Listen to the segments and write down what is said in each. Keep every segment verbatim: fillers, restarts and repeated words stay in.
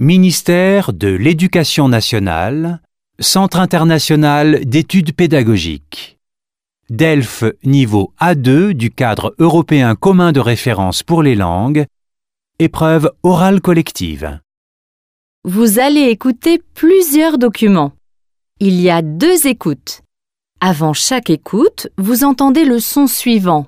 Ministère de l'Éducation nationale, Centre international d'études pédagogiques. DELF niveau A deux du cadre européen commun de référence pour les langues. Épreuve orale collective. Vous allez écouter plusieurs documents. Il y a deux écoutes. Avant chaque écoute, vous entendez le son suivant.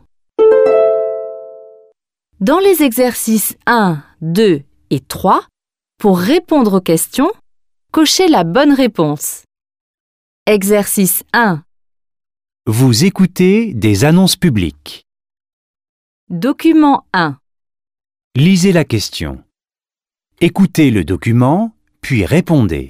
Dans les exercices un, deux et trois, pour répondre aux questions, cochez la bonne réponse. Exercice un. Vous écoutez des annonces publiques. Document un. Lisez la question. Écoutez le document, puis répondez.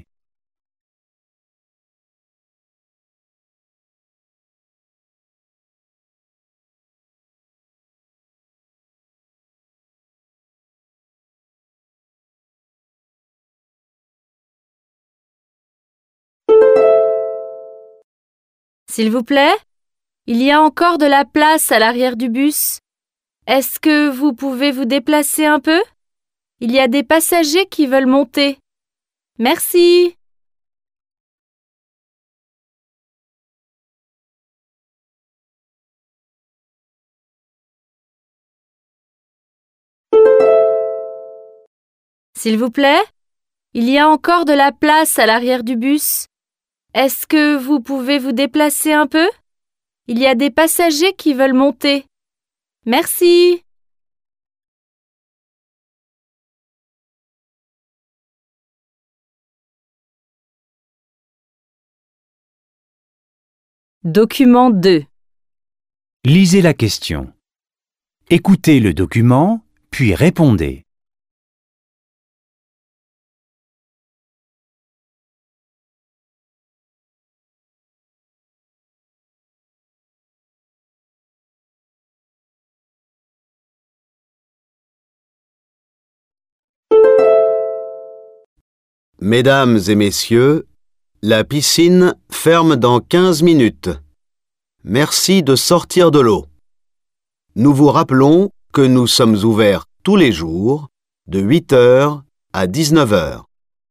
S'il vous plaît, il y a encore de la place à l'arrière du bus. Est-ce que vous pouvez vous déplacer un peu? Il y a des passagers qui veulent monter. Merci. S'il vous plaît, il y a encore de la place à l'arrière du bus. Est-ce que vous pouvez vous déplacer un peu? Il y a des passagers qui veulent monter. Merci. Document deux. Lisez la question. Écoutez le document, puis répondez. Mesdames et messieurs, la piscine ferme dans quinze minutes. Merci de sortir de l'eau. Nous vous rappelons que nous sommes ouverts tous les jours de huit heures à dix-neuf heures.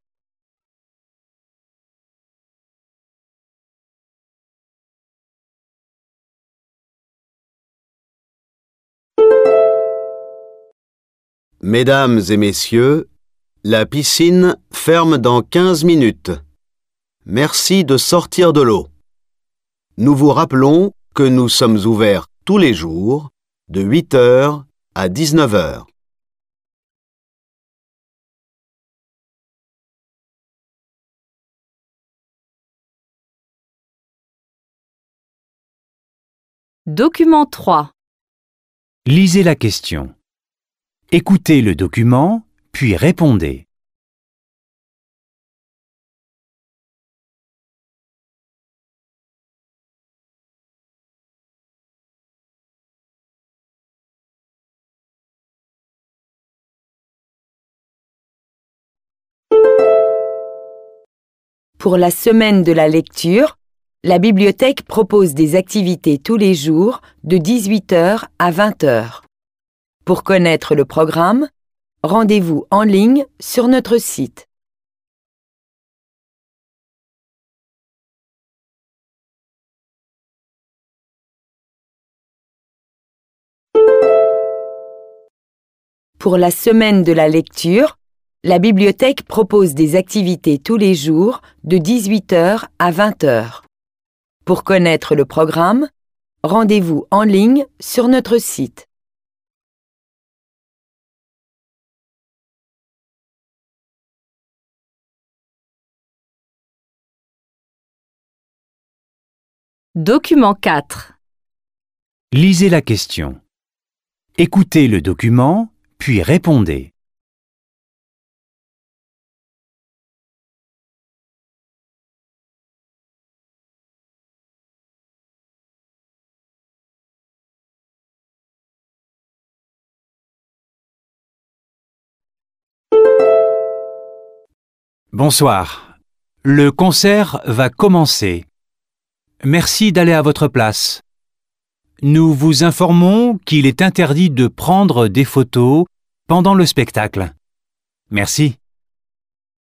Mesdames et messieurs, la piscine ferme dans quinze minutes. Merci de sortir de l'eau. Nous vous rappelons que nous sommes ouverts tous les jours de huit heures à dix-neuf heures. Document trois. Lisez la question. Écoutez le document, puis répondez. Pour la semaine de la lecture, la bibliothèque propose des activités tous les jours de dix-huit heures à vingt heures. Pour connaître le programme, rendez-vous en ligne sur notre site. Pour la semaine de la lecture, la bibliothèque propose des activités tous les jours de dix-huit heures à vingt heures. Pour connaître le programme, rendez-vous en ligne sur notre site. Document quatre. Lisez la question. Écoutez le document, puis répondez. Bonsoir. Le concert va commencer. Merci d'aller à votre place. Nous vous informons qu'il est interdit de prendre des photos pendant le spectacle. Merci.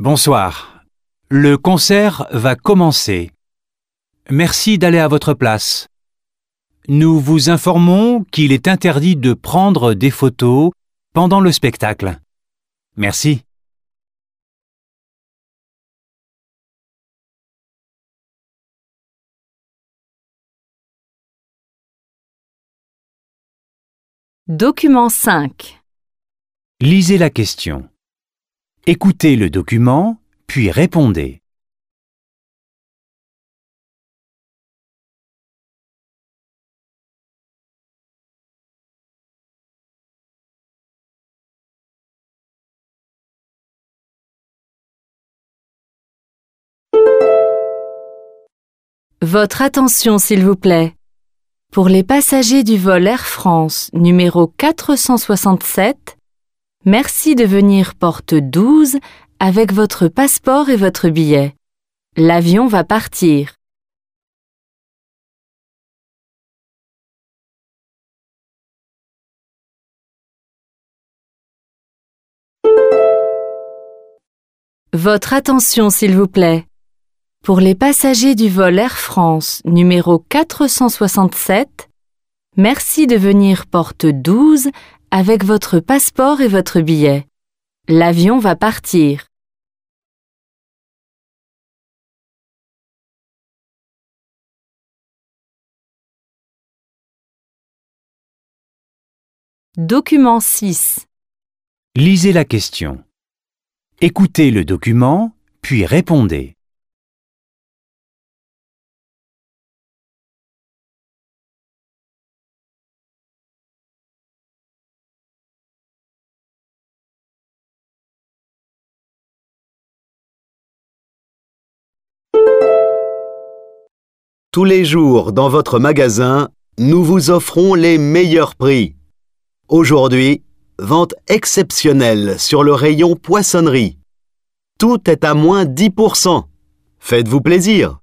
Bonsoir. Le concert va commencer. Merci d'aller à votre place. Nous vous informons qu'il est interdit de prendre des photos pendant le spectacle. Merci. Document cinq. Lisez la question. Écoutez le document, puis répondez. Votre attention, s'il vous plaît. Pour les passagers du vol Air France numéro quatre cent soixante-sept, merci de venir porte douze avec votre passeport et votre billet. L'avion va partir. Votre attention, s'il vous plaît. Pour les passagers du vol Air France numéro quatre cent soixante-sept, merci de venir porte douze avec votre passeport et votre billet. L'avion va partir. Document six. Lisez la question. Écoutez le document, puis répondez. Tous les jours dans votre magasin, nous vous offrons les meilleurs prix. Aujourd'hui, vente exceptionnelle sur le rayon poissonnerie. Tout est à moins dix pour cent. Faites-vous plaisir.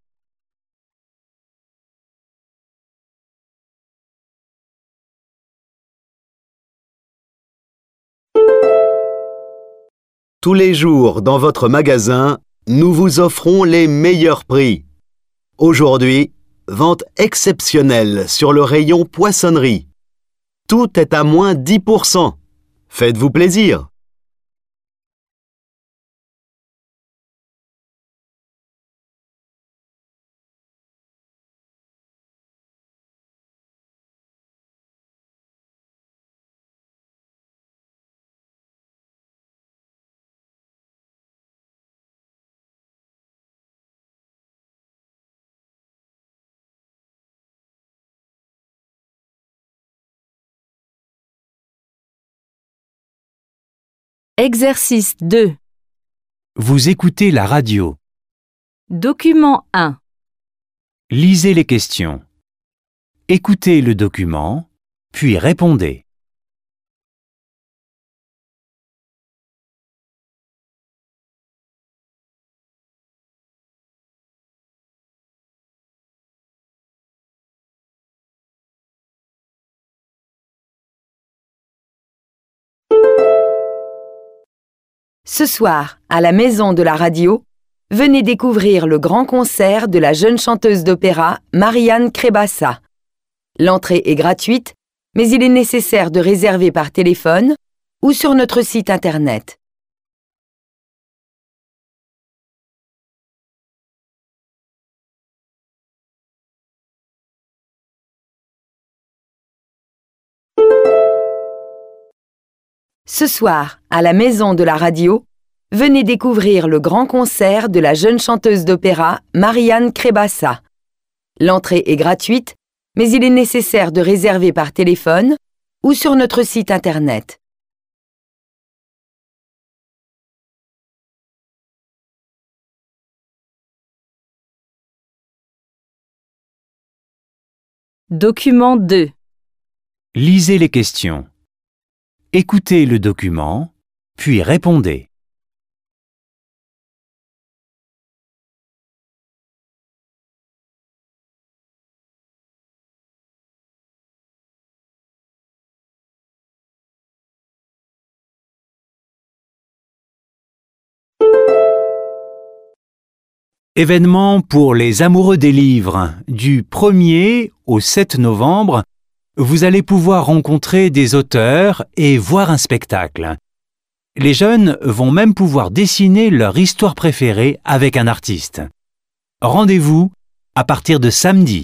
Tous les jours dans votre magasin, nous vous offrons les meilleurs prix. Aujourd'hui, vente exceptionnelle sur le rayon poissonnerie. Tout est à moins dix pour cent. Faites-vous plaisir. Exercice deux. Vous écoutez la radio. Document un. Lisez les questions. Écoutez le document, puis répondez. Ce soir, à la Maison de la Radio, venez découvrir le grand concert de la jeune chanteuse d'opéra Marianne Crébassa. L'entrée est gratuite, mais il est nécessaire de réserver par téléphone ou sur notre site internet. Ce soir, à la Maison de la Radio, venez découvrir le grand concert de la jeune chanteuse d'opéra Marianne Crébassa. L'entrée est gratuite, mais il est nécessaire de réserver par téléphone ou sur notre site internet. Document deux. Lisez les questions. Écoutez le document, puis répondez. Événement pour les amoureux des livres. Du premier au sept novembre, vous allez pouvoir rencontrer des auteurs et voir un spectacle. Les jeunes vont même pouvoir dessiner leur histoire préférée avec un artiste. Rendez-vous à partir de samedi.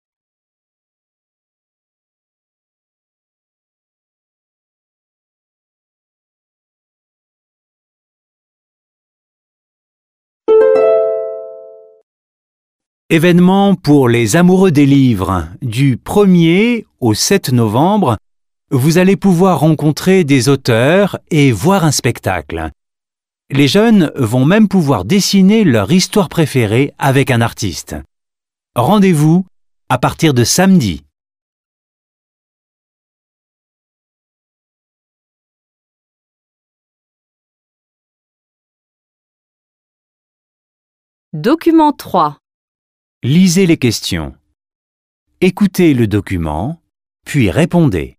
Événement pour les amoureux des livres. Du premier au sept novembre, vous allez pouvoir rencontrer des auteurs et voir un spectacle. Les jeunes vont même pouvoir dessiner leur histoire préférée avec un artiste. Rendez-vous à partir de samedi. Document trois. Lisez les questions. Écoutez le document, puis répondez.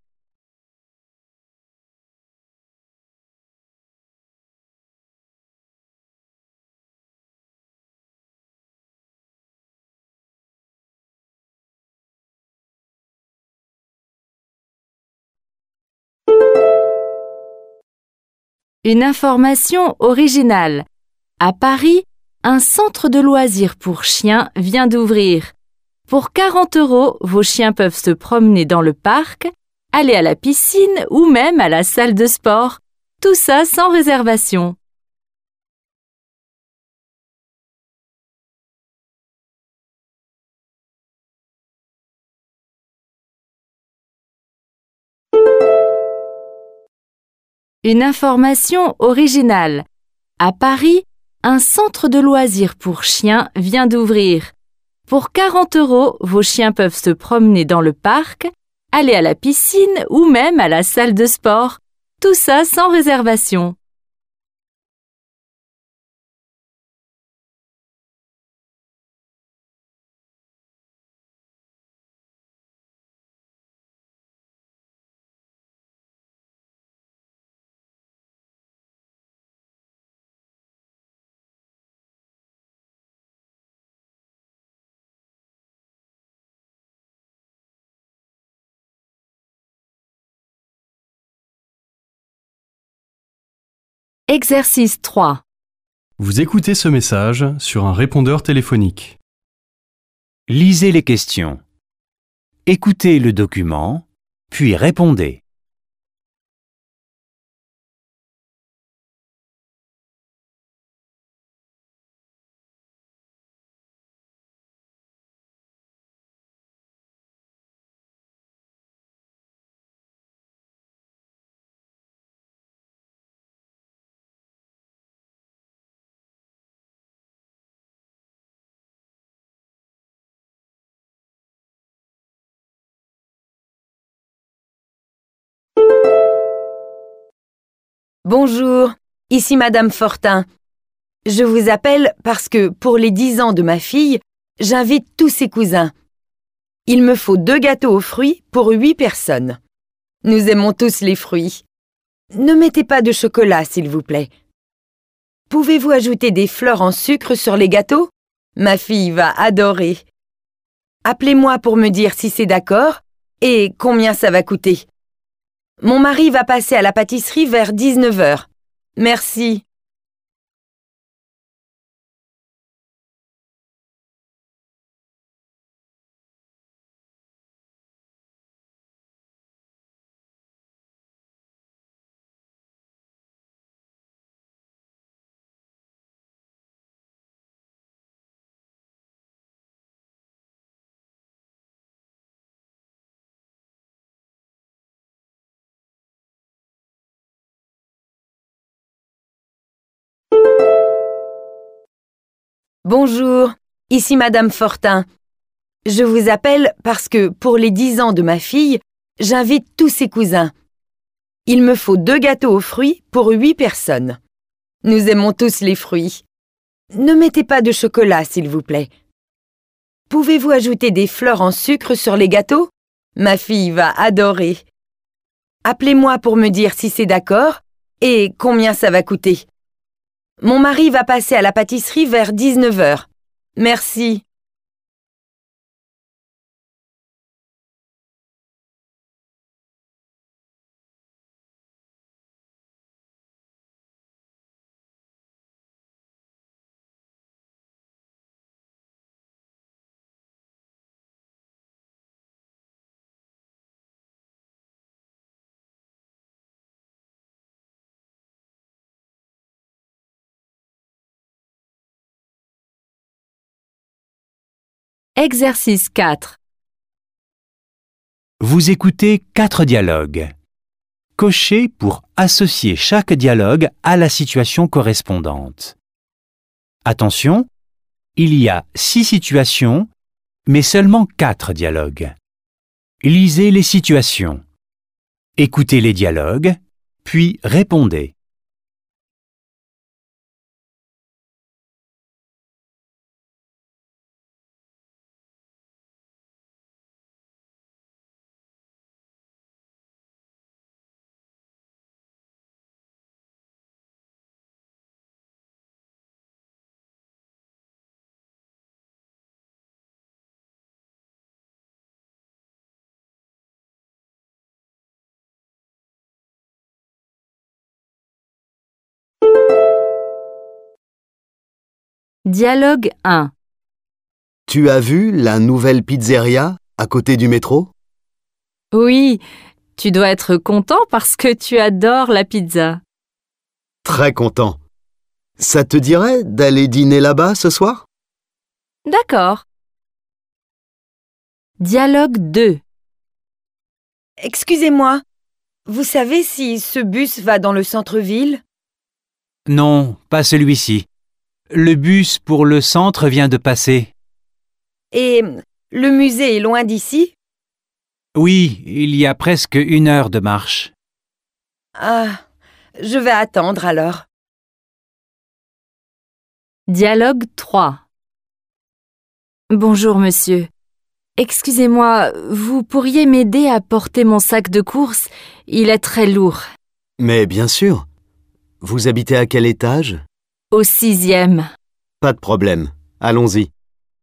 Une information originale. À Paris, un centre de loisirs pour chiens vient d'ouvrir. Pour quarante euros, vos chiens peuvent se promener dans le parc, aller à la piscine ou même à la salle de sport. Tout ça sans réservation. Une information originale. À Paris, un centre de loisirs pour chiens vient d'ouvrir. Pour quarante euros, vos chiens peuvent se promener dans le parc, aller à la piscine ou même à la salle de sport. Tout ça sans réservation. Exercice trois. Vous écoutez ce message sur un répondeur téléphonique. Lisez les questions. Écoutez le document, puis répondez. Bonjour, ici Madame Fortin. Je vous appelle parce que pour les dix ans de ma fille, j'invite tous ses cousins. Il me faut deux gâteaux aux fruits pour huit personnes. Nous aimons tous les fruits. Ne mettez pas de chocolat, s'il vous plaît. Pouvez-vous ajouter des fleurs en sucre sur les gâteaux? Ma fille va adorer. Appelez-moi pour me dire si c'est d'accord et combien ça va coûter. Mon mari va passer à la pâtisserie vers dix-neuf heures. Merci. Bonjour, ici Madame Fortin. Je vous appelle parce que pour les dix ans de ma fille, j'invite tous ses cousins. Il me faut deux gâteaux aux fruits pour huit personnes. Nous aimons tous les fruits. Ne mettez pas de chocolat, s'il vous plaît. Pouvez-vous ajouter des fleurs en sucre sur les gâteaux? Ma fille va adorer. Appelez-moi pour me dire si c'est d'accord et combien ça va coûter. Mon mari va passer à la pâtisserie vers dix-neuf heures. Merci. Exercice quatre. Vous écoutez quatre dialogues. Cochez pour associer chaque dialogue à la situation correspondante. Attention, il y a six situations, mais seulement quatre dialogues. Lisez les situations. Écoutez les dialogues, puis répondez. Dialogue un. Tu as vu la nouvelle pizzeria à côté du métro? Oui, tu dois être content parce que tu adores la pizza. Très content. Ça te dirait d'aller dîner là-bas ce soir? D'accord. Dialogue deux. Excusez-moi, vous savez si ce bus va dans le centre-ville? Non, pas celui-ci. Le bus pour le centre vient de passer. Et le musée est loin d'ici? Oui, il y a presque une heure de marche. Ah, je vais attendre alors. Dialogue trois. Bonjour monsieur. Excusez-moi, vous pourriez m'aider à porter mon sac de course? Il est très lourd. Mais bien sûr. Vous habitez à quel étage? Au sixième. Pas de problème. Allons-y.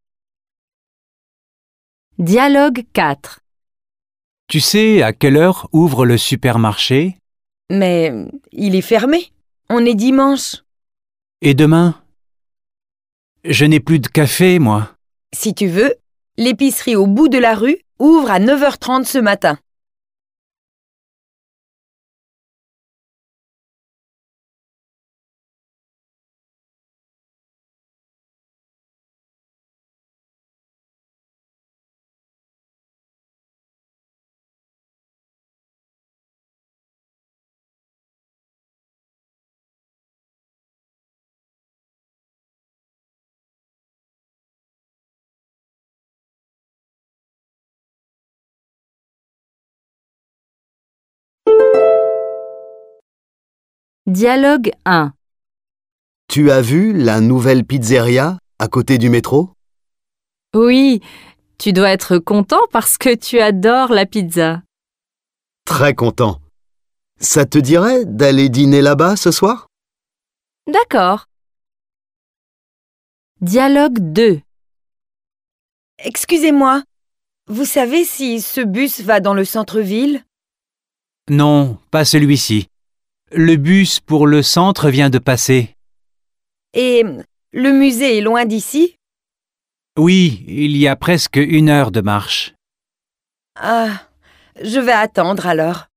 Dialogue quatre. Tu sais à quelle heure ouvre le supermarché? Mais il est fermé. On est dimanche. Et demain? Je n'ai plus de café, moi. Si tu veux, l'épicerie au bout de la rue ouvre à neuf heures trente ce matin. Dialogue un. Tu as vu la nouvelle pizzeria à côté du métro? Oui, tu dois être content parce que tu adores la pizza. Très content. Ça te dirait d'aller dîner là-bas ce soir? D'accord. Dialogue deux. Excusez-moi, vous savez si ce bus va dans le centre-ville? Non, pas celui-ci. Le bus pour le centre vient de passer. Et le musée est loin d'ici? Oui, il y a presque une heure de marche. Ah, je vais attendre alors.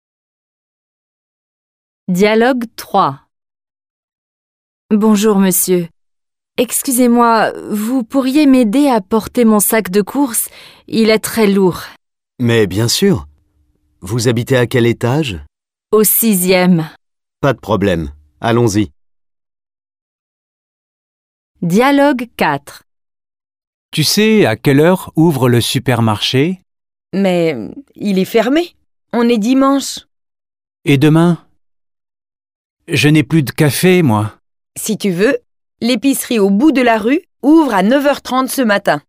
Dialogue trois. Bonjour monsieur. Excusez-moi, vous pourriez m'aider à porter mon sac de course? Il est très lourd. Mais bien sûr. Vous habitez à quel étage? Au sixième. Pas de problème. Allons-y. Dialogue quatre. Tu sais à quelle heure ouvre le supermarché? Mais il est fermé. On est dimanche. Et demain? Je n'ai plus de café, moi. Si tu veux, l'épicerie au bout de la rue ouvre à neuf heures trente ce matin.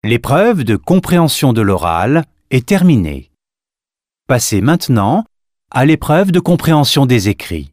L'épreuve de compréhension de l'oral est terminée. Passez maintenant à l'épreuve de compréhension des écrits.